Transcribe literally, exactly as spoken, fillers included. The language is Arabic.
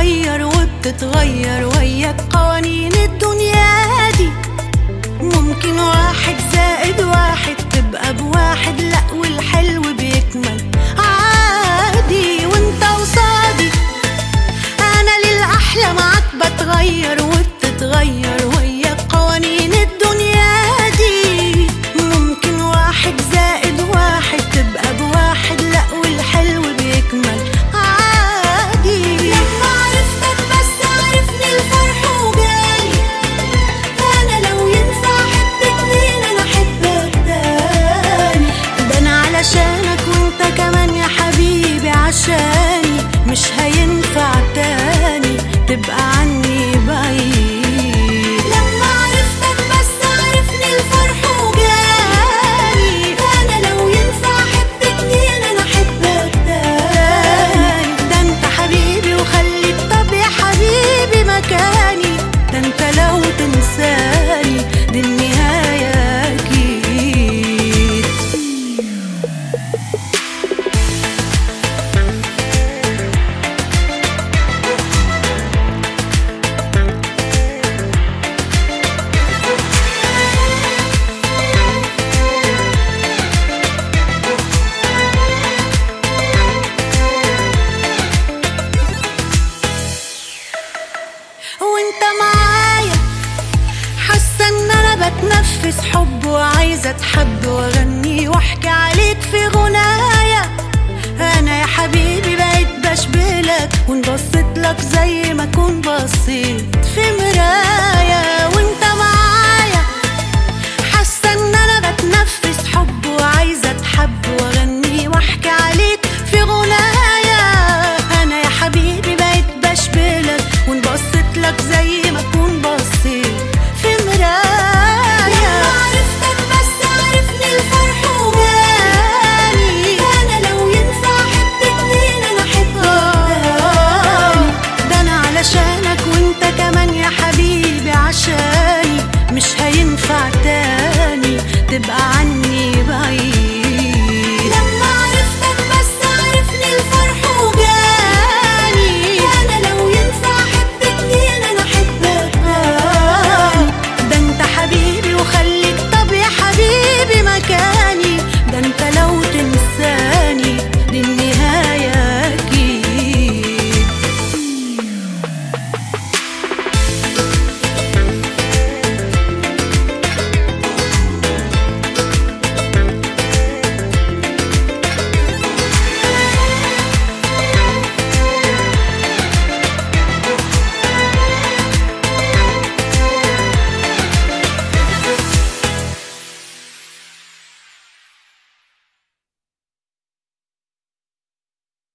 بتتغير وبتتغير وياك قوانين الدنيا دي. ممكن واحد زائد واحد تبقى بواحد، لأ والحلو بيكمل عادي. وانت قصادي انا للأحلى معاك بتغير وبتتغير وياك قوانين الدنيا دي. ممكن واحد زائد واحد تبقى بواحد، لأ والحلو بيكمل عادي. لما عرفتك بس عرفني الفرح وجالي، انا لو ينفع احب اتنين انا احبك تاني. ده انا علشانك وانت كمان يا حبيبي عشاني، مش هينفع تاني تبقى عني بعيد. لما عرفتك بس عرفني الفرح وجالي، انا لو ينفع احب اتنين انا احبك تاني. ده انت حبيبي وخليك طب يا حبيبي مكاني، ده انت لو تنساني دي النهاية اكيد. وانت معايا حاسه ان انا بتنفس حب، وعايزه اتحب واغني واحكي عليك في غنايا. انا يا حبيبي بقيت بشبهلك وانبسط لك زي ما كون بصيت في مرايه.